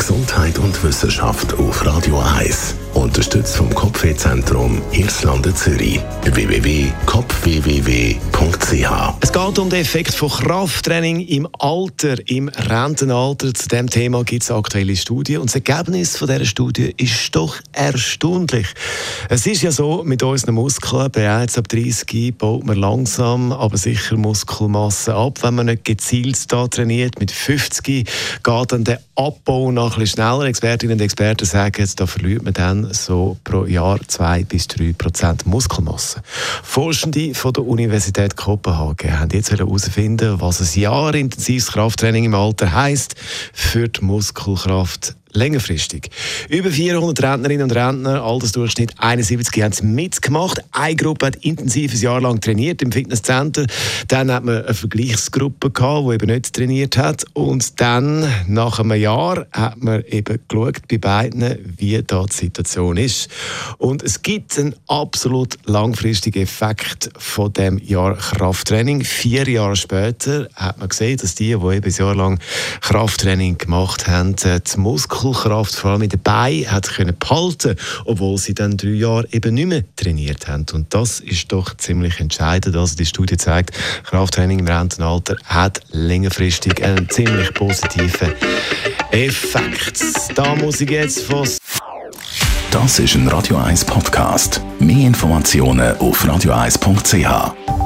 Gesundheit und Wissenschaft auf Radio 1. Unterstützt vom Kopfwehzentrum Irlande Zürich. www.kopfwww.ch. Es geht um den Effekt von Krafttraining im Alter, im Rentenalter. Zu diesem Thema gibt es aktuelle Studien. Und das Ergebnis von dieser Studie ist doch erstaunlich. Es ist ja so, mit unseren Muskeln, bereits ab 30 baut man langsam, aber sicher Muskelmasse ab, wenn man nicht gezielt da trainiert. Mit 50 geht dann der Abbau noch ein bisschen schneller. Expertinnen und Experten sagen, da verliert man dann so pro Jahr 2-3% Muskelmasse. Forschende von der Universität Kopenhagen haben jetzt herausfinden, was ein Jahr intensives Krafttraining im Alter heisst für die Muskelkraft längerfristig. Über 400 Rentnerinnen und Rentner, Altersdurchschnitt 71, haben mitgemacht. Eine Gruppe hat intensiv ein Jahr lang trainiert im Fitnesscenter. Dann hat man eine Vergleichsgruppe gehabt, die eben nicht trainiert hat. Und dann, nach einem Jahr, hat man eben geschaut bei beiden, wie da die Situation ist. Und es gibt einen absolut langfristigen Effekt von dem Jahr Krafttraining. 4 Jahre später hat man gesehen, dass die eben ein Jahr lang Krafttraining gemacht haben, die Muskelkraft, vor allem in den Beinen, hat können behalten, obwohl sie dann 3 Jahre eben nicht mehr trainiert haben. Und das ist doch ziemlich entscheidend. Also die Studie zeigt, Krafttraining im Rentenalter hat längerfristig einen ziemlich positiven Effekt. Da muss ich jetzt von... Das ist ein Radio 1 Podcast. Mehr Informationen auf radio1.ch.